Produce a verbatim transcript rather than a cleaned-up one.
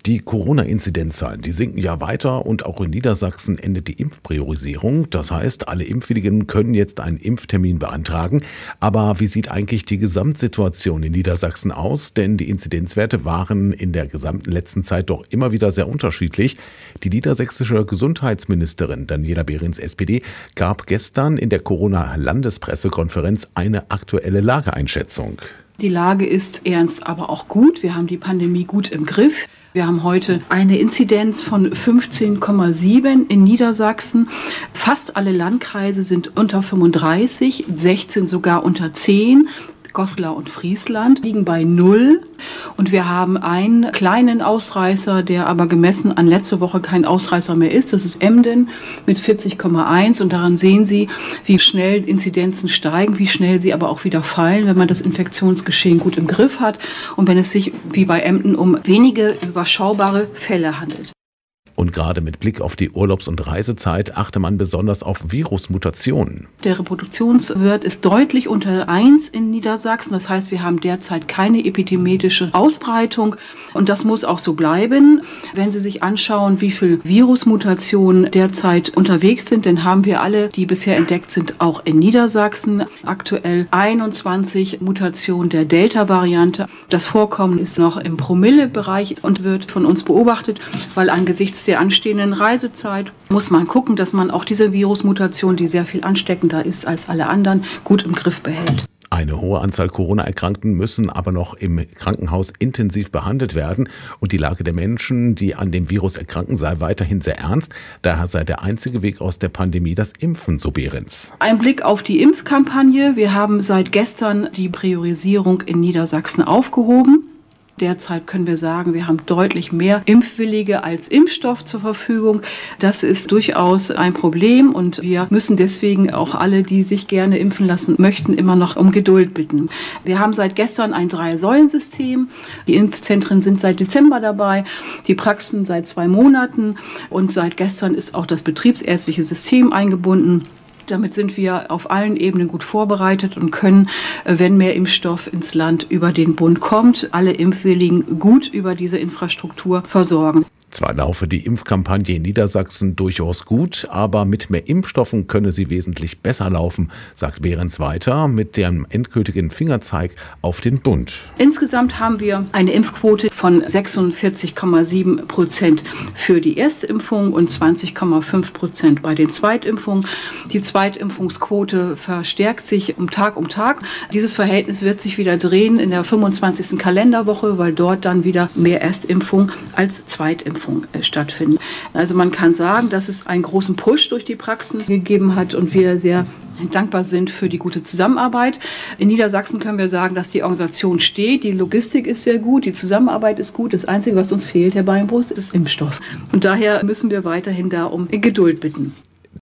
Die Corona-Inzidenzzahlen, die sinken ja weiter und auch in Niedersachsen endet die Impfpriorisierung. Das heißt, alle Impfwilligen können jetzt einen Impftermin beantragen. Aber wie sieht eigentlich die Gesamtsituation in Niedersachsen aus? Denn die Inzidenzwerte waren in der gesamten letzten Zeit doch immer wieder sehr unterschiedlich. Die niedersächsische Gesundheitsministerin Daniela Behrens, S P D, gab gestern in der Corona-Landespressekonferenz eine aktuelle Lageeinschätzung. Die Lage ist ernst, aber auch gut. Wir haben die Pandemie gut im Griff. Wir haben heute eine Inzidenz von fünfzehn Komma sieben in Niedersachsen. Fast alle Landkreise sind unter fünfunddreißig, sechzehn sogar unter zehn. Goslar und Friesland liegen bei null. Und wir haben einen kleinen Ausreißer, der aber gemessen an letzte Woche kein Ausreißer mehr ist. Das ist Emden mit vierzig Komma eins. Und daran sehen Sie, wie schnell Inzidenzen steigen, wie schnell sie aber auch wieder fallen, wenn man das Infektionsgeschehen gut im Griff hat und wenn es sich wie bei Emden um wenige überschaubare Fälle handelt. Und gerade mit Blick auf die Urlaubs- und Reisezeit achte man besonders auf Virusmutationen. Der Reproduktionswert ist deutlich unter eins in Niedersachsen. Das heißt, wir haben derzeit keine epidemische Ausbreitung. Und das muss auch so bleiben. Wenn Sie sich anschauen, wie viele Virusmutationen derzeit unterwegs sind, dann haben wir alle, die bisher entdeckt sind, auch in Niedersachsen. Aktuell einundzwanzig Mutationen der Delta-Variante. Das Vorkommen ist noch im Promille-Bereich und wird von uns beobachtet, weil angesichts der anstehenden Reisezeit muss man gucken, dass man auch diese Virusmutation, die sehr viel ansteckender ist als alle anderen, gut im Griff behält. Eine hohe Anzahl Corona-Erkrankten müssen aber noch im Krankenhaus intensiv behandelt werden. Und die Lage der Menschen, die an dem Virus erkranken, sei weiterhin sehr ernst. Daher sei der einzige Weg aus der Pandemie das Impfen, so Behrens. Ein Blick auf die Impfkampagne. Wir haben seit gestern die Priorisierung in Niedersachsen aufgehoben. Derzeit können wir sagen, wir haben deutlich mehr Impfwillige als Impfstoff zur Verfügung. Das ist durchaus ein Problem und wir müssen deswegen auch alle, die sich gerne impfen lassen möchten, immer noch um Geduld bitten. Wir haben seit gestern ein Drei-Säulen-System. Die Impfzentren sind seit Dezember dabei, die Praxen seit zwei Monaten und seit gestern ist auch das betriebsärztliche System eingebunden. Damit sind wir auf allen Ebenen gut vorbereitet und können, wenn mehr Impfstoff ins Land über den Bund kommt, alle Impfwilligen gut über diese Infrastruktur versorgen. Zwar laufe die Impfkampagne in Niedersachsen durchaus gut, aber mit mehr Impfstoffen könne sie wesentlich besser laufen, sagt Behrens weiter mit dem endgültigen Fingerzeig auf den Bund. Insgesamt haben wir eine Impfquote von sechsundvierzig Komma sieben Prozent für die Erstimpfung und zwanzig Komma fünf Prozent bei den Zweitimpfungen. Die Zweitimpfungsquote verstärkt sich um Tag um Tag. Dieses Verhältnis wird sich wieder drehen in der fünfundzwanzigsten Kalenderwoche, weil dort dann wieder mehr Erstimpfung als Zweitimpfung stattfinden. Also man kann sagen, dass es einen großen Push durch die Praxen gegeben hat und wir sehr dankbar sind für die gute Zusammenarbeit. In Niedersachsen können wir sagen, dass die Organisation steht, die Logistik ist sehr gut, die Zusammenarbeit ist gut. Das Einzige, was uns fehlt, Herr Beinbrust, ist Impfstoff. Und daher müssen wir weiterhin da um Geduld bitten.